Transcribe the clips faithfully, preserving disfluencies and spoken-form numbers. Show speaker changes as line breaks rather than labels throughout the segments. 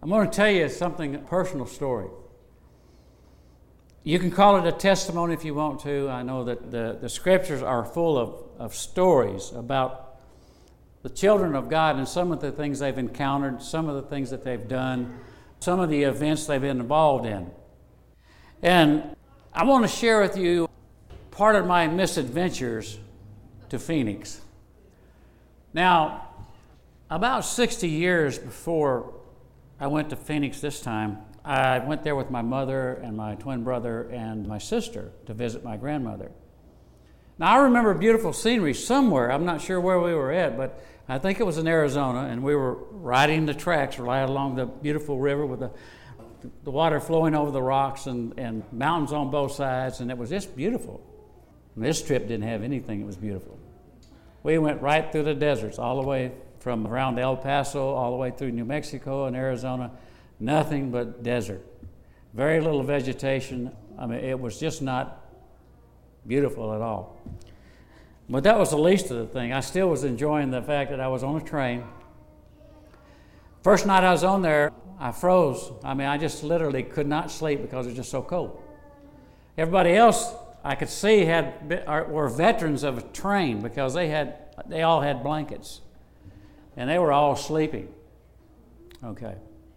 I'm going to tell you something, a personal story. You can call it a testimony if you want to. I know that the, the scriptures are full of, of stories about the children of God and some of the things they've encountered, some of the things that they've done, some of the events they've been involved in. And I want to share with you part of my misadventures to Phoenix. Now, about sixty years before I went to Phoenix this time, I went there with my mother and my twin brother and my sister to visit my grandmother. Now, I remember beautiful scenery somewhere. I'm not sure where we were at, but I think it was in Arizona, and we were riding the tracks right along the beautiful river with the, the water flowing over the rocks and, and mountains on both sides, and it was just beautiful. And this trip didn't have anything that was beautiful. We went right through the deserts, all the way from around El Paso, all the way through New Mexico and Arizona. Nothing but desert. Very little vegetation. I mean, it was just not beautiful at all. But that was the least of the thing. I still was enjoying the fact that I was on a train. First night I was on there, I froze. I mean, I just literally could not sleep because it was just so cold. Everybody else I could see had were veterans of a train because they had they all had blankets, and they were all sleeping. Okay.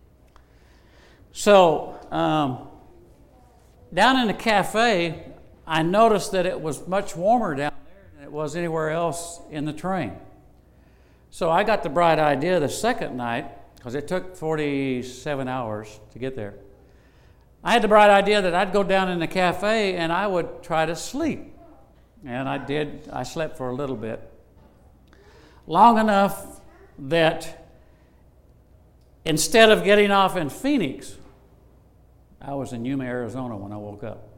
So um, down in the cafe, I noticed that it was much warmer down there than it was anywhere else in the train. So I got the bright idea the second night, because it took forty-seven hours to get there. I had the bright idea that I'd go down in the cafe and I would try to sleep. And I did. I slept for a little bit. Long enough that instead of getting off in Phoenix, I was in Yuma, Arizona when I woke up.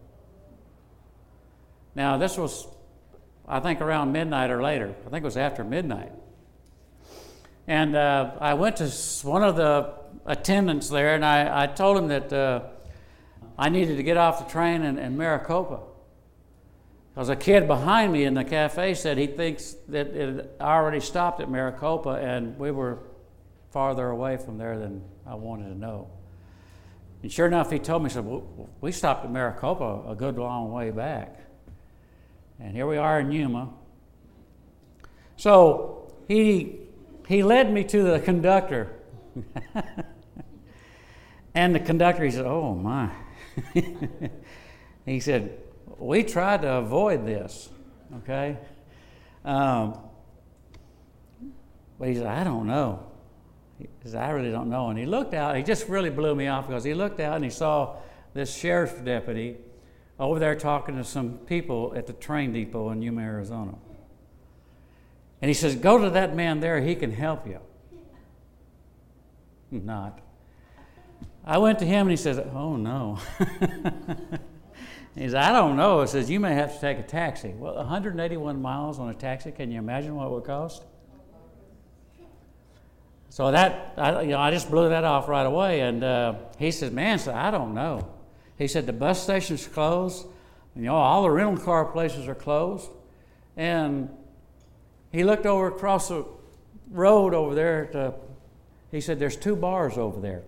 Now, this was, I think, around midnight or later. I think it was after midnight. And uh, I went to one of the attendants there, and I, I told him that uh, I needed to get off the train in, in Maricopa. Because a kid behind me in the cafe said he thinks that it had already stopped at Maricopa, and we were farther away from there than I wanted to know. And sure enough, he told me, he said, well, we stopped at Maricopa a good long way back. And here we are in Yuma. So he he led me to the conductor. And the conductor, he said, oh my. He said, we tried to avoid this, okay? Um, but he said, I don't know. He said, I really don't know. And he looked out, he just really blew me off because he looked out and he saw this sheriff's deputy over there talking to some people at the train depot in Yuma, Arizona. And he says, go to that man there, he can help you. Not. I went to him and he says, oh no. He says, I don't know. He says, you may have to take a taxi. Well, one hundred eighty-one miles on a taxi, can you imagine what it would cost? So that, I, you know, I just blew that off right away. And uh, he said, man, so I don't know. He said, the bus station's closed. You know, all the rental car places are closed. And he looked over across the road over there. To, he said, there's two bars over there.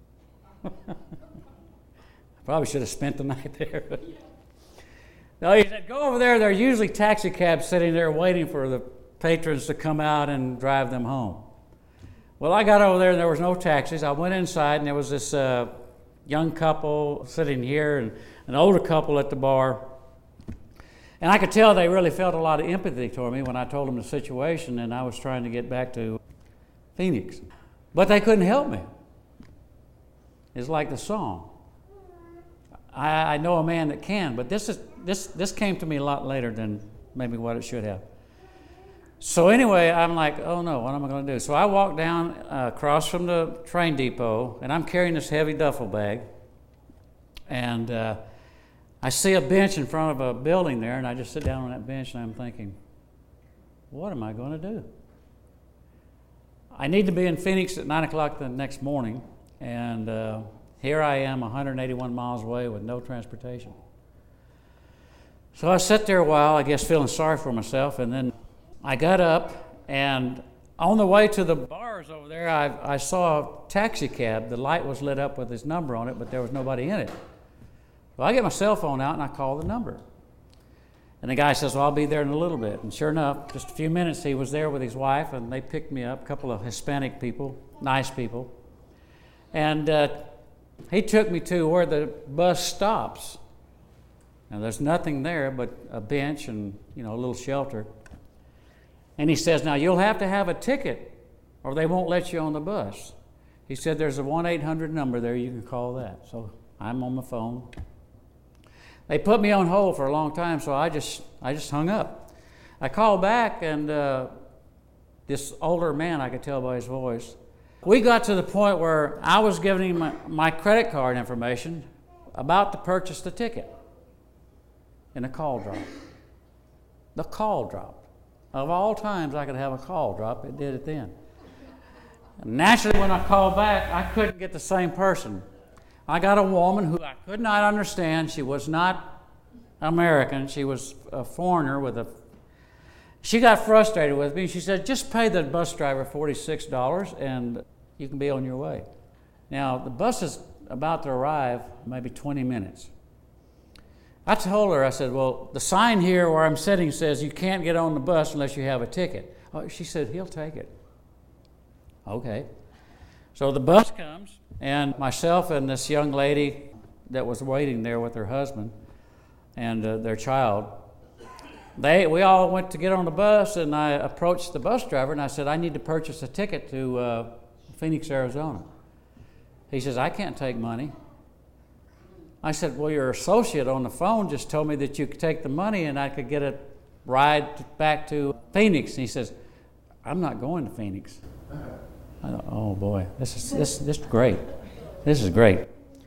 Probably should have spent the night there. No, he said, go over there. There are usually taxi cabs sitting there waiting for the patrons to come out and drive them home. Well, I got over there and there was no taxis. I went inside and there was this uh, young couple sitting here and an older couple at the bar. And I could tell they really felt a lot of empathy toward me when I told them the situation and I was trying to get back to Phoenix. But they couldn't help me. It's like the song. I, I know a man that can, but this is this this came to me a lot later than maybe what it should have. So anyway, I'm like, oh no, what am I going to do? So I walk down uh, across from the train depot, and I'm carrying this heavy duffel bag, and uh, I see a bench in front of a building there, and I just sit down on that bench, and I'm thinking, what am I going to do? I need to be in Phoenix at nine o'clock the next morning, and uh, here I am one hundred eighty-one miles away with no transportation. So I sat there a while, I guess feeling sorry for myself, and then I got up, and On the way to the bars over there, I, I saw a taxi cab. The light was lit up with his number on it, but there was nobody in it. So I get my cell phone out and I call the number. And the guy says, well, I'll be there in a little bit. And sure enough, just a few minutes, he was there with his wife, and they picked me up, a couple of Hispanic people, nice people. And uh, he took me to where the bus stops. Now, there's nothing there but a bench and, you know, a little shelter. And he says, now, you'll have to have a ticket or they won't let you on the bus. He said, there's a one eight hundred number there. You can call that. So I'm on my phone. They put me on hold for a long time, so I just I just hung up. I called back, and uh, this older man, I could tell by his voice, we got to the point where I was giving him my, my credit card information, about to purchase the ticket, and the call dropped. The call dropped. Of all times I could have a call drop, it did it then. And naturally, when I called back, I couldn't get the same person. I got a woman who I could not understand. She was not American. She was a foreigner with a... She got frustrated with me. She said, just pay the bus driver forty-six dollars and you can be on your way. Now, the bus is about to arrive maybe twenty minutes. I told her, I said, well, the sign here where I'm sitting says you can't get on the bus unless you have a ticket. Oh, she said, he'll take it. Okay. So the bus comes, and myself and this young lady that was waiting there with her husband and uh, their child, they we all went to get on the bus, and I approached the bus driver, and I said, I need to purchase a ticket to uh, Phoenix, Arizona. He says, I can't take money. I said, well, your associate on the phone just told me that you could take the money and I could get a ride back to Phoenix. And he says, I'm not going to Phoenix. I thought, oh boy, this is this this is great. This is great.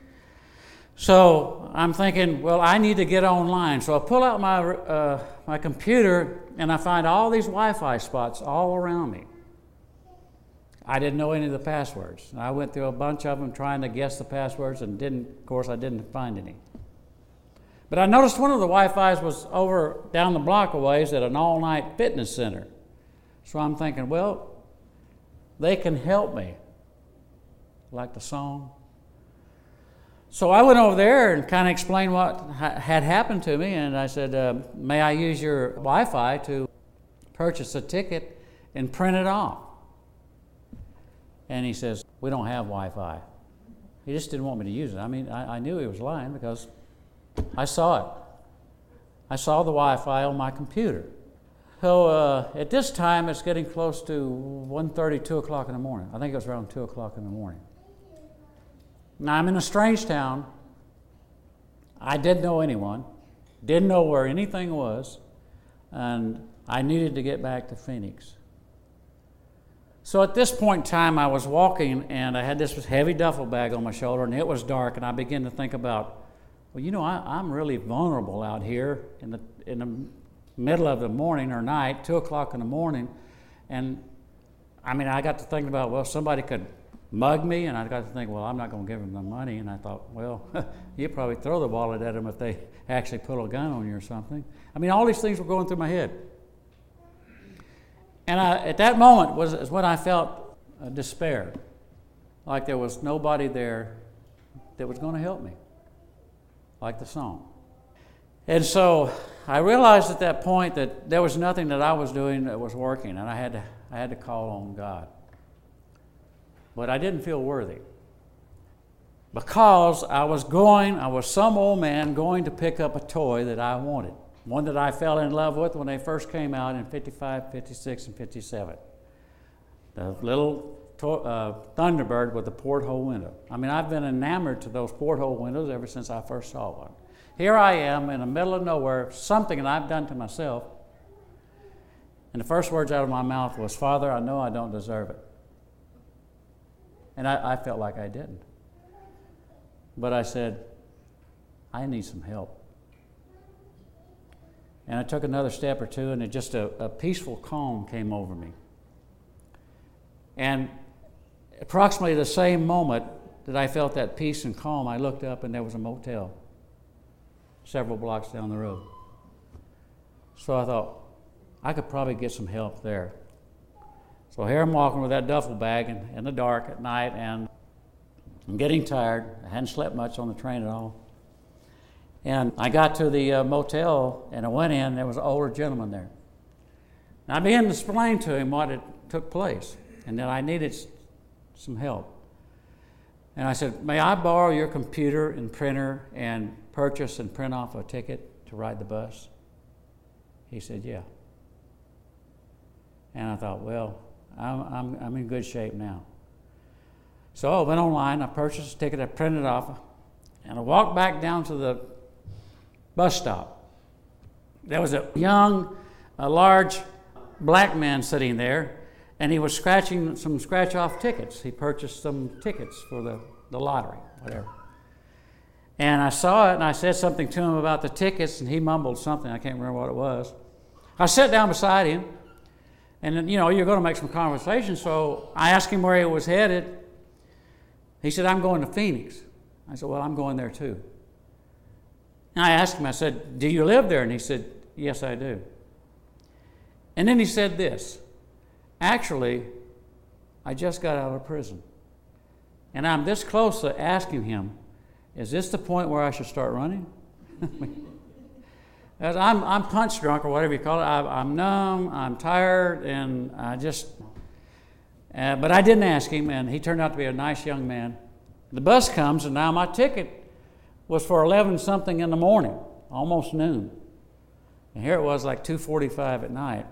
So I'm thinking, well, I need to get online. So I pull out my uh, my computer and I find all these Wi-Fi spots all around me. I didn't know any of the passwords. I went through a bunch of them trying to guess the passwords and didn't, of course, I didn't find any. But I noticed one of the Wi-Fi's was over down the block a ways at an all-night fitness center. So I'm thinking, well, they can help me, like the song. So I went over there and kind of explained what ha- had happened to me, and I said, uh, may I use your Wi-Fi to purchase a ticket and print it off? And he says, we don't have Wi-Fi. He just didn't want me to use it. I mean, I, I knew he was lying because I saw it. I saw the Wi-Fi on my computer. So uh, at this time, it's getting close to one thirty, two o'clock in the morning. I think it was around two o'clock in the morning. Now, I'm in a strange town. I didn't know anyone, didn't know where anything was, and I needed to get back to Phoenix. So at this point in time, I was walking, and I had this heavy duffel bag on my shoulder, and it was dark, and I began to think about, well, you know, I, I'm really vulnerable out here in the in the middle of the morning or night, two o'clock in the morning, and I mean, I got to thinking about, well, somebody could mug me, and I got to think, well, I'm not going to give them the money, and I thought, well, you probably throw the wallet at them if they actually pull a gun on you or something. I mean, all these things were going through my head. And I, at that moment was, was when I felt uh, despair, like there was nobody there that was going to help me, like the song. And so I realized at that point that there was nothing that I was doing that was working, and I had to, I had to call on God. But I didn't feel worthy because I was going, I was some old man going to pick up a toy that I wanted. One that I fell in love with when they first came out in fifty-five, fifty-six, and fifty-seven. The little to- uh, Thunderbird with the porthole window. I mean, I've been enamored to those porthole windows ever since I first saw one. Here I am in the middle of nowhere, something that I've done to myself. And the first words out of my mouth was, Father, I know I don't deserve it. And I, I felt like I didn't. But I said, I need some help. And I took another step or two, and it just a, a peaceful calm came over me. And approximately the same moment that I felt that peace and calm, I looked up, and there was a motel several blocks down the road. So I thought, I could probably get some help there. So here I'm walking with that duffel bag in, in the dark at night, and I'm getting tired. I hadn't slept much on the train at all. And I got to the uh, motel, and I went in, and there was an older gentleman there. And I began to explain to him what had took place, and that I needed s- some help. And I said, may I borrow your computer and printer and purchase and print off a ticket to ride the bus? He said, yeah. And I thought, well, I'm, I'm, I'm in good shape now. So I went online, I purchased a ticket, I printed it off, and I walked back down to the bus stop. There was a young, a large black man sitting there, and he was scratching some scratch-off tickets. He purchased some tickets for the, the lottery, whatever. And I saw it, and I said something to him about the tickets, and he mumbled something. I can't remember what it was. I sat down beside him, and then, you know, you're going to make some conversation, so I asked him where he was headed. He said, I'm going to Phoenix. I said, well, I'm going there too. And I asked him, I said, do you live there? And he said, yes, I do. And then he said this, actually, I just got out of prison. And I'm this close to asking him, is this the point where I should start running? As I'm, I'm punch drunk, or whatever you call it. I, I'm numb, I'm tired, and I just... Uh, but I didn't ask him, and he turned out to be a nice young man. The bus comes, and now my ticket was for eleven something in the morning, almost noon. And here it was like two forty-five at night.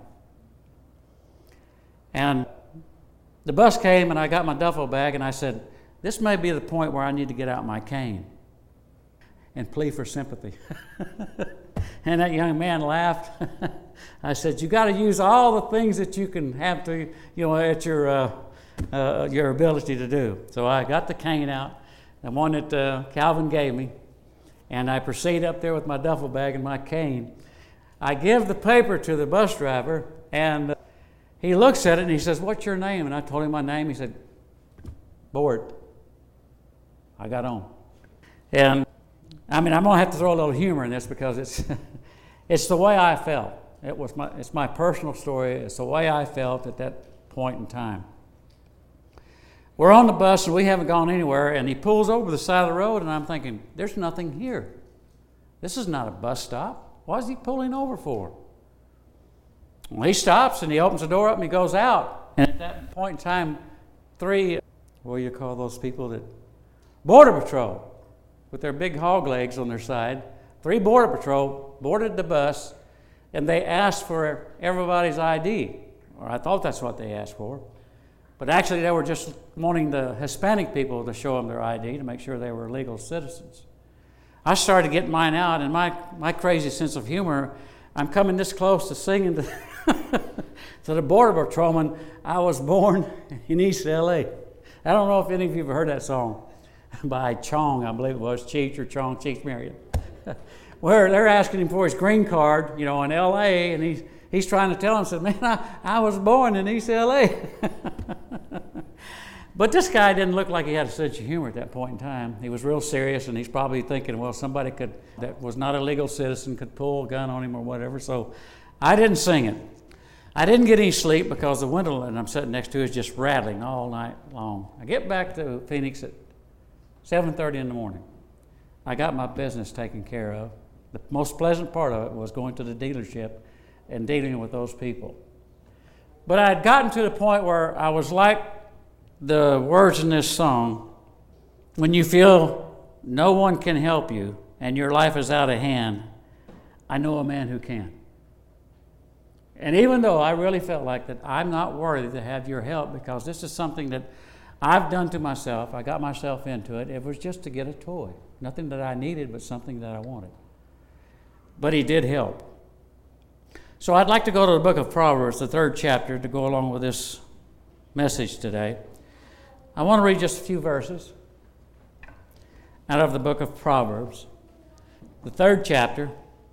And the bus came, and I got my duffel bag, and I said, this may be the point where I need to get out my cane and plea for sympathy. And that young man laughed. I said, you got to use all the things that you can have to, you know, at your uh, uh, your ability to do. So I got the cane out, the one that uh, Calvin gave me, and I proceed up there with my duffel bag and my cane. I give the paper to the bus driver, and uh, he looks at it and he says, what's your name? And I told him my name. He said, Board. I got on. And I mean, I'm going to have to throw a little humor in this because it's it's the way I felt. It was my it's my personal story. It's the way I felt at that point in time. We're on the bus and we haven't gone anywhere, and he pulls over the side of the road, and I'm thinking, there's nothing here. This is not a bus stop. Why is he pulling over for? Well, he stops and he opens the door up and he goes out. And at that point in time, three, what do you call those people that, Border Patrol, with their big hog legs on their side, three Border Patrol boarded the bus, and they asked for everybody's I D, or I thought that's what they asked for. But actually they were just wanting the Hispanic people to show them their I D to make sure they were legal citizens. I started getting mine out, and my, my crazy sense of humor, I'm coming this close to singing to, to the Border Patrolman, I was born in East L A. I don't know if any of you have heard that song by Chong, I believe it was, Cheech or Chong, Cheech Marin, where they're asking him for his green card, you know, in L A, and he's, he's trying to tell him, said, man, I, I was born in East L A. But this guy didn't look like he had a sense of humor at that point in time. He was real serious, and he's probably thinking, well, somebody could that was not a legal citizen could pull a gun on him or whatever. So I didn't sing it. I didn't get any sleep because the window that I'm sitting next to is just rattling all night long. I get back to Phoenix at seven thirty in the morning. I got my business taken care of. The most pleasant part of it was going to the dealership and dealing with those people. But I had gotten to the point where I was like the words in this song, when you feel no one can help you and your life is out of hand, I know a man who can. And even though I really felt like that I'm not worthy to have your help because this is something that I've done to myself, I got myself into it, it was just to get a toy. Nothing that I needed, but something that I wanted. But he did help. So I'd like to go to the book of Proverbs, the third chapter, to go along with this message today. I want to read just a few verses out of the book of Proverbs, the third chapter.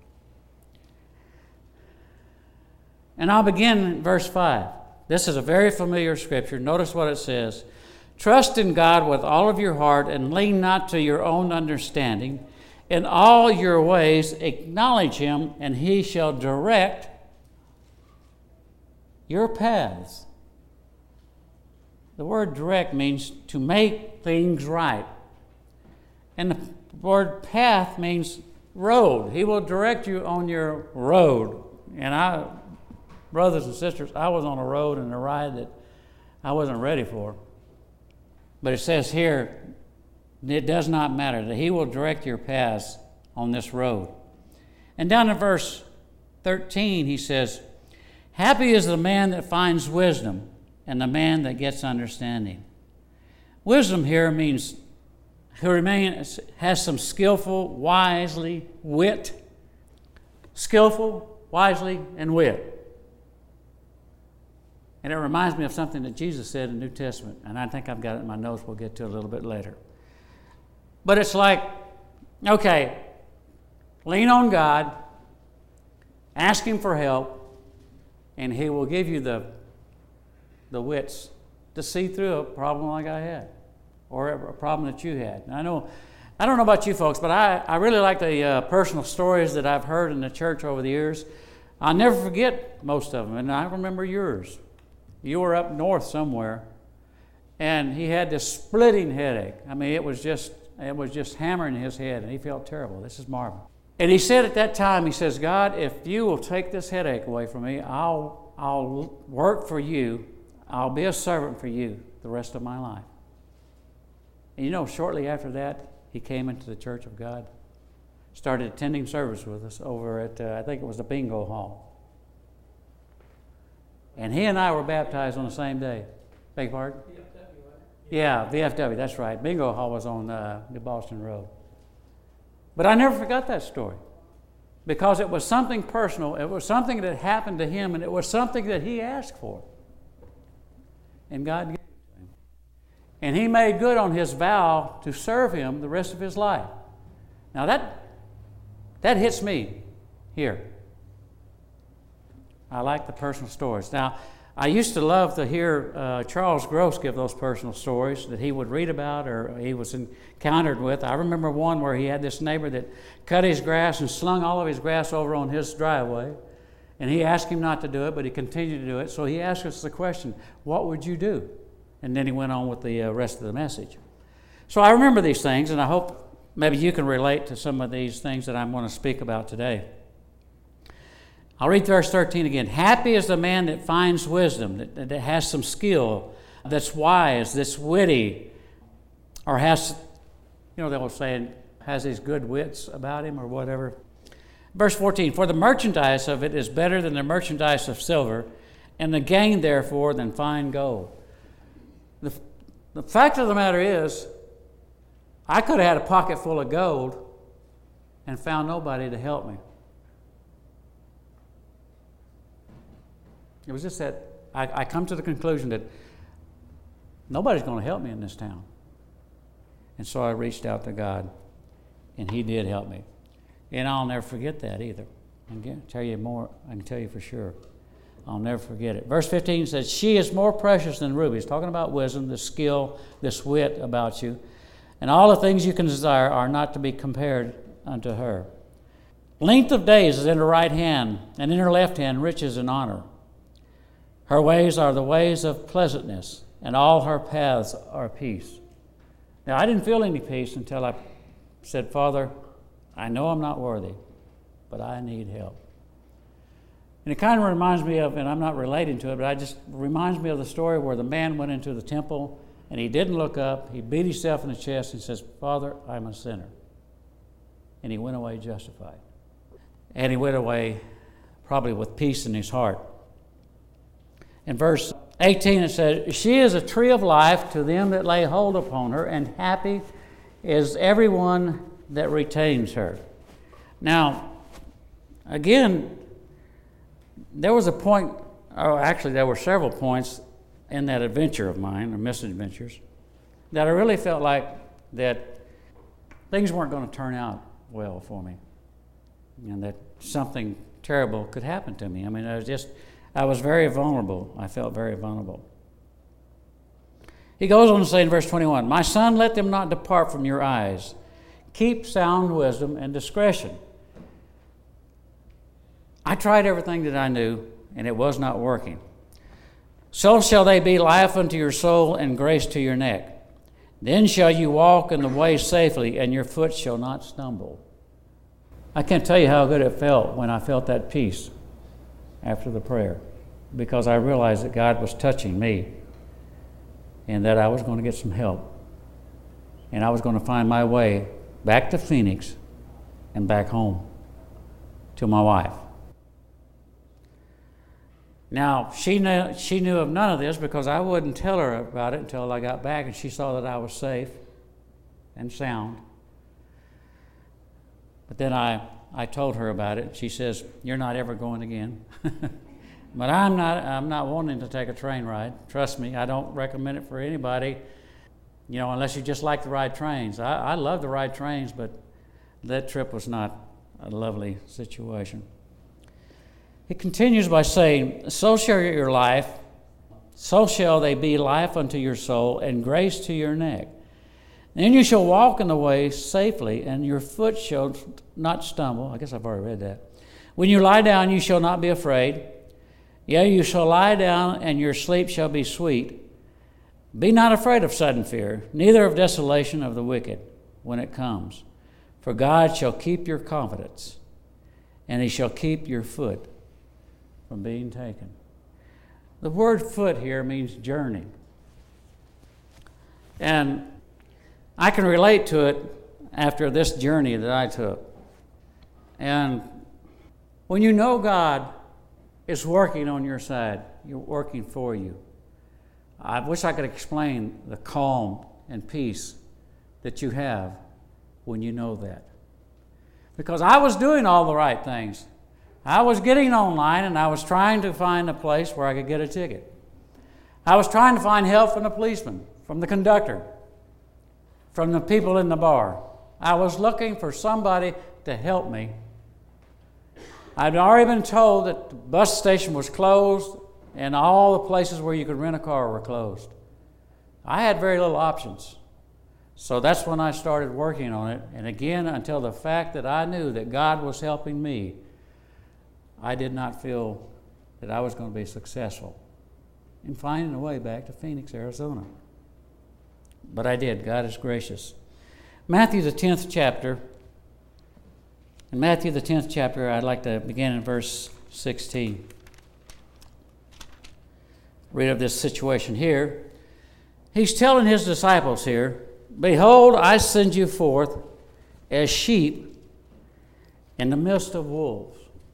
And I'll begin in verse five. This is a very familiar scripture. Notice what it says. Trust in God with all of your heart and lean not to your own understanding. In all your ways acknowledge him, and he shall direct your paths. the word direct means to make things right. And the word path means road. He will direct you on your road. And I, brothers and sisters, I was on a road and a ride that I wasn't ready for. But it says here, it does not matter, that he will direct your paths on this road. And down in verse thirteen, he says, happy is the man that finds wisdom and the man that gets understanding. Wisdom here means who remains, has some skillful, wisely, wit. Skillful, wisely, and wit. And it reminds me of something that Jesus said in the New Testament, and I think I've got it in my notes. We'll get to it a little bit later. But it's like, okay, lean on God, ask Him for help, and He will give you the, the wits to see through a problem like I had, or a problem that you had. And I know, I don't know about you folks, but I, I really like the uh, personal stories that I've heard in the church over the years. I'll never forget most of them, and I remember yours. You were up north somewhere, and he had this splitting headache. I mean, it was just it was just hammering his head, and he felt terrible. This is Marvin. And he said at that time, he says, God, if you will take this headache away from me, I'll I'll work for you. I'll be a servant for you the rest of my life. And you know, shortly after that, he came into the Church of God, started attending service with us over at, uh, I think it was the bingo hall. And he and I were baptized on the same day. Beg your pardon? V F W, right? Yeah, V F W, that's right. Bingo hall was on uh, New Boston Road. But I never forgot that story, because it was something personal. It was something that happened to him, and it was something that he asked for. And God gave it to him. And he made good on his vow to serve him the rest of his life. Now that, that hits me here. I like the personal stories. Now, I used to love to hear uh, Charles Gross give those personal stories that he would read about or he was encountered with. I remember one where he had this neighbor that cut his grass and slung all of his grass over on his driveway. And he asked him not to do it, but he continued to do it. So he asked us the question, what would you do? And then he went on with the uh, rest of the message. So I remember these things, and I hope maybe you can relate to some of these things that I'm going to speak about today. I'll read verse thirteen again. Happy is the man that finds wisdom, that, that has some skill, that's wise, that's witty, or has, you know, they will say, has these good wits about him or whatever. Verse fourteen, for the merchandise of it is better than the merchandise of silver, and the gain therefore than fine gold. The, the fact of the matter is, I could have had a pocket full of gold and found nobody to help me. It was just that I, I come to the conclusion that nobody's going to help me in this town. And so I reached out to God, and He did help me. And I'll never forget that either. I can tell you more, I can tell you for sure. I'll never forget it. Verse fifteen says, she is more precious than rubies. Talking about wisdom, this skill, this wit about you. And all the things you can desire are not to be compared unto her. Length of days is in her right hand, and in her left hand riches and honor. Her ways are the ways of pleasantness, and all her paths are peace. Now, I didn't feel any peace until I said, Father, I know I'm not worthy, but I need help. And it kind of reminds me of, and I'm not relating to it, but it just reminds me of the story where the man went into the temple, and he didn't look up. He beat himself in the chest and says, Father, I'm a sinner. And he went away justified. And he went away probably with peace in his heart. In verse eighteen, it says, she is a tree of life to them that lay hold upon her, and happy is everyone that retains her. Now, again, there was a point, oh, actually there were several points in that adventure of mine, or misadventures, that I really felt like that things weren't going to turn out well for me, and that something terrible could happen to me. I mean, I was just... I was very vulnerable. I felt very vulnerable. He goes on to say in verse twenty-one, my son, let them not depart from your eyes. Keep sound wisdom and discretion. I tried everything that I knew, and it was not working. So shall they be life unto your soul and grace to your neck. Then shall you walk in the way safely, and your foot shall not stumble. I can't tell you how good it felt when I felt that peace after the prayer, because I realized that God was touching me and that I was going to get some help. And I was going to find my way back to Phoenix and back home to my wife. Now, she knew, she knew of none of this because I wouldn't tell her about it until I got back and she saw that I was safe and sound. But then I, I told her about it. She says, "You're not ever going again." But I'm not, I'm not wanting to take a train ride. Trust me, I don't recommend it for anybody, you know, unless you just like to ride trains. I, I love to ride trains, but that trip was not a lovely situation. He continues by saying, "So shall your life, so shall they be life unto your soul and grace to your neck. Then you shall walk in the way safely, and your foot shall not stumble." I guess I've already read that. "When you lie down, you shall not be afraid. Yea, you shall lie down, and your sleep shall be sweet. Be not afraid of sudden fear, neither of desolation of the wicked when it comes. For God shall keep your confidence, and he shall keep your foot from being taken." The word foot here means journey. And I can relate to it after this journey that I took. And when you know God is working on your side, you're working for you, I wish I could explain the calm and peace that you have when you know that. Because I was doing all the right things. I was getting online and I was trying to find a place where I could get a ticket. I was trying to find help from the policeman, from the conductor, from the people in the bar. I was looking for somebody to help me. I'd already been told that the bus station was closed and all the places where you could rent a car were closed. I had very little options. So that's when I started working on it. And again, until the fact that I knew that God was helping me, I did not feel that I was going to be successful in finding a way back to Phoenix, Arizona. But I did. God is gracious. Matthew, the tenth chapter. In Matthew, the tenth chapter, I'd like to begin in verse sixteen. Read of this situation here. He's telling his disciples here, "Behold, I send you forth as sheep in the midst of wolves."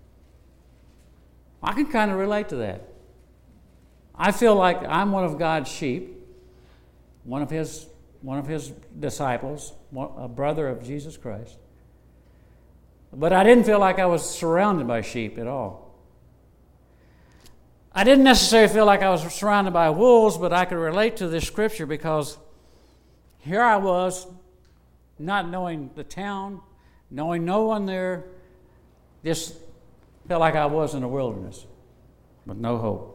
I can kind of relate to that. I feel like I'm one of God's sheep, one of his, one of his disciples, one, a brother of Jesus Christ. But I didn't feel like I was surrounded by sheep at all. I didn't necessarily feel like I was surrounded by wolves, but I could relate to this scripture because here I was, not knowing the town, knowing no one there, just felt like I was in a wilderness with no hope.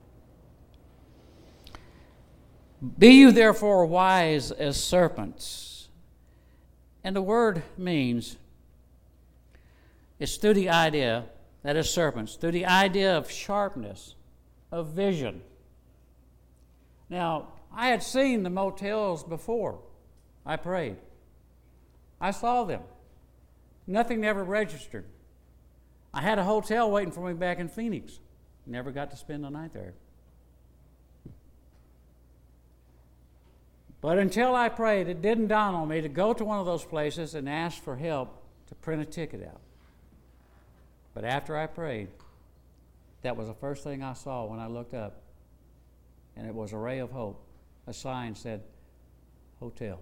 "Be you therefore wise as serpents." And the word means, it's through the idea, that is serpents, through the idea of sharpness, of vision. Now, I had seen the motels before I prayed. I saw them. Nothing ever registered. I had a hotel waiting for me back in Phoenix. Never got to spend the night there. But until I prayed, it didn't dawn on me to go to one of those places and ask for help to print a ticket out. But after I prayed, that was the first thing I saw when I looked up. And it was a ray of hope. A sign said, "Hotel."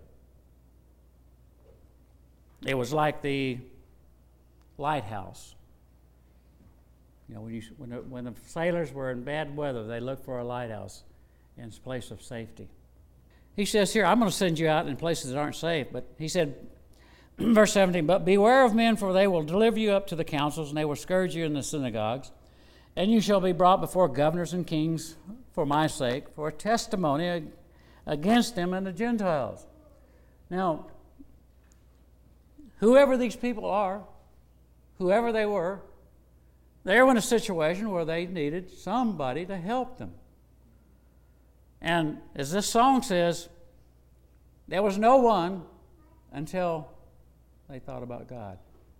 It was like the lighthouse. You know, when, you, when, the, when the sailors were in bad weather, they looked for a lighthouse in its place of safety. He says here, I'm going to send you out in places that aren't safe. But he said, verse seventeen, "But beware of men, for they will deliver you up to the councils, and they will scourge you in the synagogues. And you shall be brought before governors and kings for my sake, for a testimony against them and the Gentiles." Now, whoever these people are, whoever they were, they were in a situation where they needed somebody to help them. And as this song says, there was no one until they thought about God.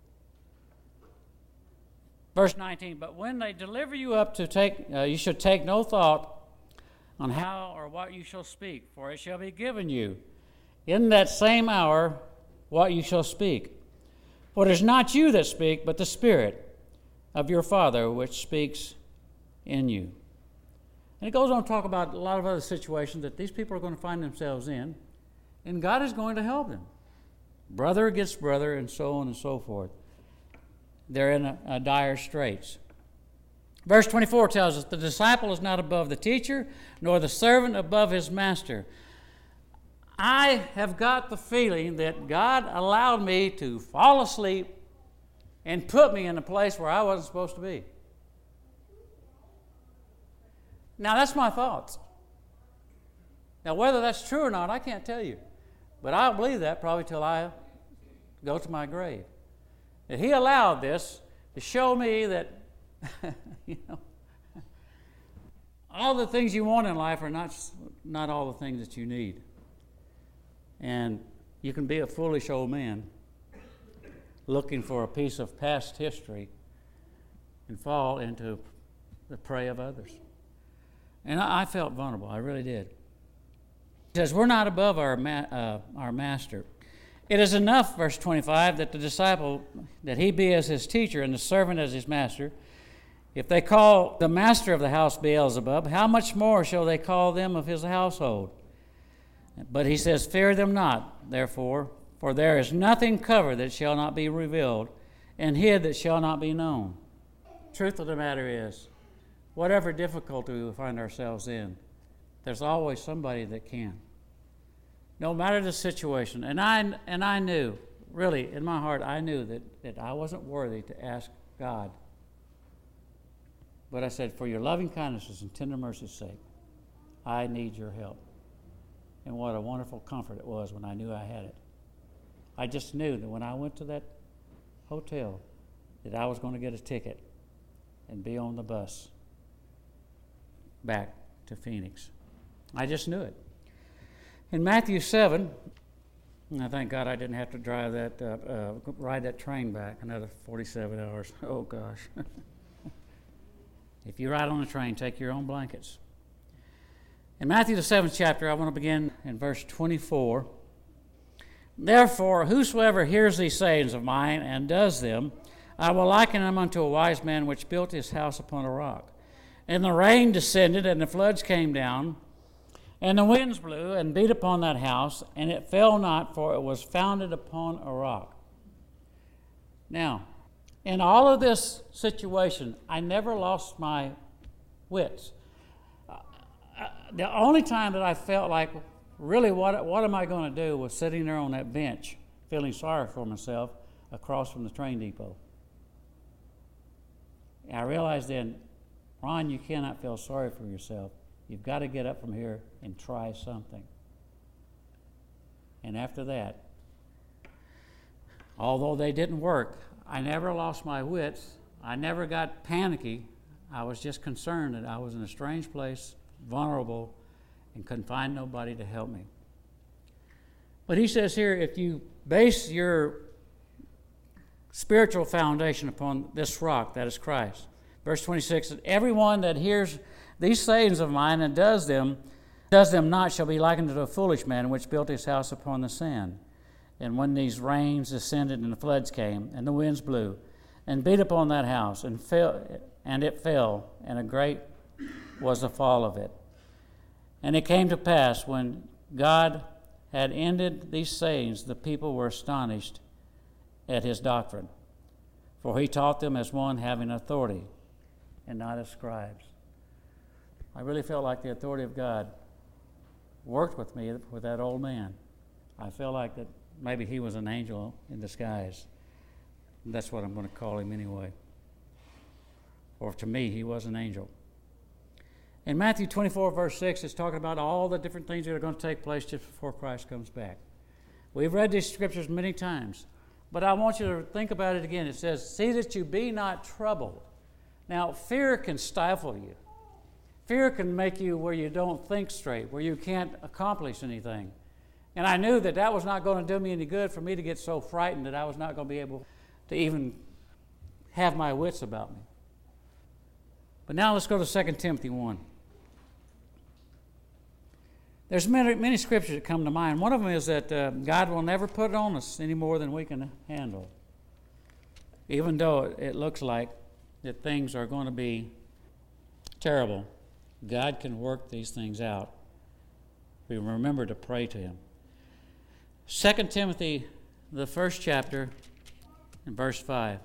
Verse nineteen, but when they deliver you up to take, uh, you should take no thought on how or what you shall speak, for it shall be given you in that same hour what you shall speak. For it is not you that speak, but the Spirit of your Father which speaks in you. And it goes on to talk about a lot of other situations that these people are going to find themselves in, and God is going to help them. Brother against brother, and so on and so forth. They're in a, a dire straits. Verse twenty-four tells us, the disciple is not above the teacher, nor the servant above his master. I have got the feeling that God allowed me to fall asleep and put me in a place where I wasn't supposed to be. Now, that's my thoughts. Now, whether that's true or not, I can't tell you. But I'll believe that probably till I go to my grave. That He allowed this to show me that, you know, all the things you want in life are not, not all the things that you need. And you can be a foolish old man looking for a piece of past history and fall into the prey of others. And I, I felt vulnerable. I really did. He says, we're not above our ma- uh, our master. It is enough, verse twenty-five, that the disciple, that he be as his teacher and the servant as his master. If they call the master of the house Beelzebub, how much more shall they call them of his household? But he says, fear them not, therefore, for there is nothing covered that shall not be revealed, and hid that shall not be known. Truth of the matter is, whatever difficulty we find ourselves in, there's always somebody that can. No matter the situation. And I and I knew, really, in my heart, I knew that, that I wasn't worthy to ask God. But I said, for your loving kindnesses and tender mercy's sake, I need your help. And what a wonderful comfort it was when I knew I had it. I just knew that when I went to that hotel, that I was going to get a ticket and be on the bus back to Phoenix. I just knew it. In Matthew seven, and I thank God I didn't have to drive that, uh, uh, ride that train back another forty-seven hours. Oh, gosh. If you ride on a train, take your own blankets. In Matthew the seventh chapter, I want to begin in verse twenty-four. Therefore, whosoever hears these sayings of mine and does them, I will liken him unto a wise man which built his house upon a rock. And the rain descended, and the floods came down, and the winds blew and beat upon that house, and it fell not, for it was founded upon a rock. Now, in all of this situation, I never lost my wits. Uh, uh, the only time that I felt like, really, what, what am I going to do, was sitting there on that bench, feeling sorry for myself, across from the train depot. And I realized then, Ron, you cannot feel sorry for yourself. You've got to get up from here and try something. And after that, although they didn't work, I never lost my wits. I never got panicky. I was just concerned that I was in a strange place, vulnerable, and couldn't find nobody to help me. But he says here, if you base your spiritual foundation upon this rock, that is Christ. Verse twenty-six, that everyone that hears these sayings of mine and does them, does them not, shall be likened to a foolish man which built his house upon the sand. And when these rains descended and the floods came, and the winds blew, and beat upon that house, and fell, and it fell, and a great was the fall of it. And it came to pass, when God had ended these sayings, the people were astonished at his doctrine. For he taught them as one having authority, and not as scribes. I really felt like the authority of God worked with me, with that old man. I felt like that maybe he was an angel in disguise. That's what I'm going to call him anyway. Or to me, he was an angel. In Matthew twenty-four, verse six, it's talking about all the different things that are going to take place just before Christ comes back. We've read these scriptures many times, but I want you to think about it again. It says, see that you be not troubled. Now, fear can stifle you. Fear can make you where you don't think straight, where you can't accomplish anything. And I knew that that was not going to do me any good for me to get so frightened that I was not going to be able to even have my wits about me. But now let's go to Second Timothy one. There's many, many scriptures that come to mind. One of them is that uh, God will never put it on us any more than we can handle. Even though it, it looks like that things are going to be terrible, God can work these things out. We remember to pray to Him. Second Timothy, the first chapter, in verse five.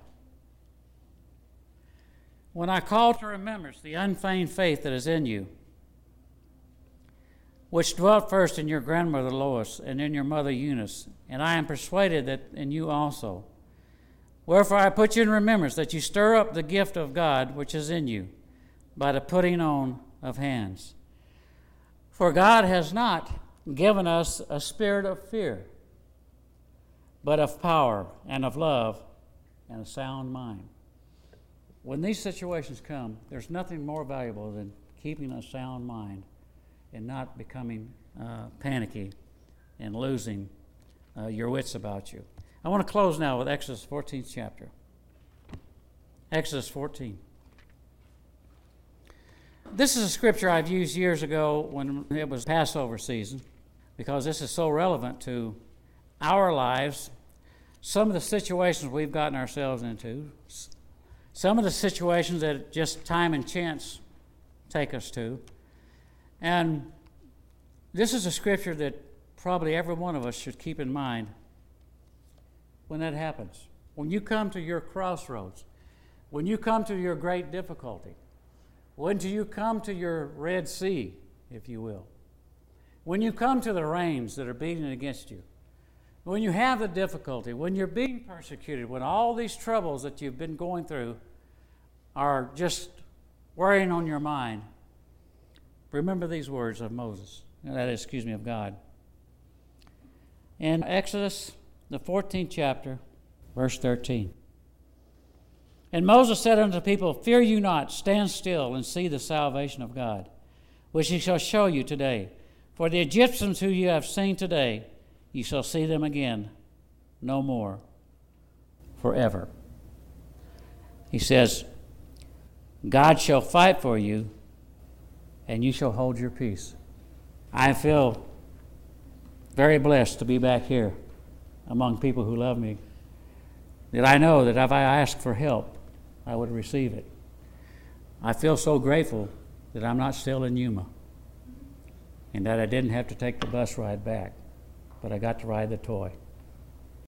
When I call to remembrance the unfeigned faith that is in you, which dwelt first in your grandmother Lois and in your mother Eunice, and I am persuaded that in you also. Wherefore I put you in remembrance that you stir up the gift of God which is in you by the putting on of hands. For God has not given us a spirit of fear, but of power and of love and a sound mind. When these situations come, there's nothing more valuable than keeping a sound mind and not becoming uh, panicky and losing uh, your wits about you. I want to close now with Exodus fourteenth chapter. Exodus fourteen. This is a scripture I've used years ago when it was Passover season, because this is so relevant to our lives, some of the situations we've gotten ourselves into, some of the situations that just time and chance take us to. And this is a scripture that probably every one of us should keep in mind when that happens. When you come to your crossroads, when you come to your great difficulty, when you come to your Red Sea, if you will, when you come to the rains that are beating against you, when you have the difficulty, when you're being persecuted, when all these troubles that you've been going through are just worrying on your mind, remember these words of Moses, that is, excuse me, of God. In Exodus, the fourteenth chapter, verse thirteen. And Moses said unto the people, Fear you not, stand still and see the salvation of God, which he shall show you today. For the Egyptians who you have seen today, you shall see them again no more forever. He says, God shall fight for you, and you shall hold your peace. I feel very blessed to be back here among people who love me, that I know that if I ask for help, I would receive it. I feel so grateful that I'm not still in Yuma and that I didn't have to take the bus ride back, but I got to ride the toy.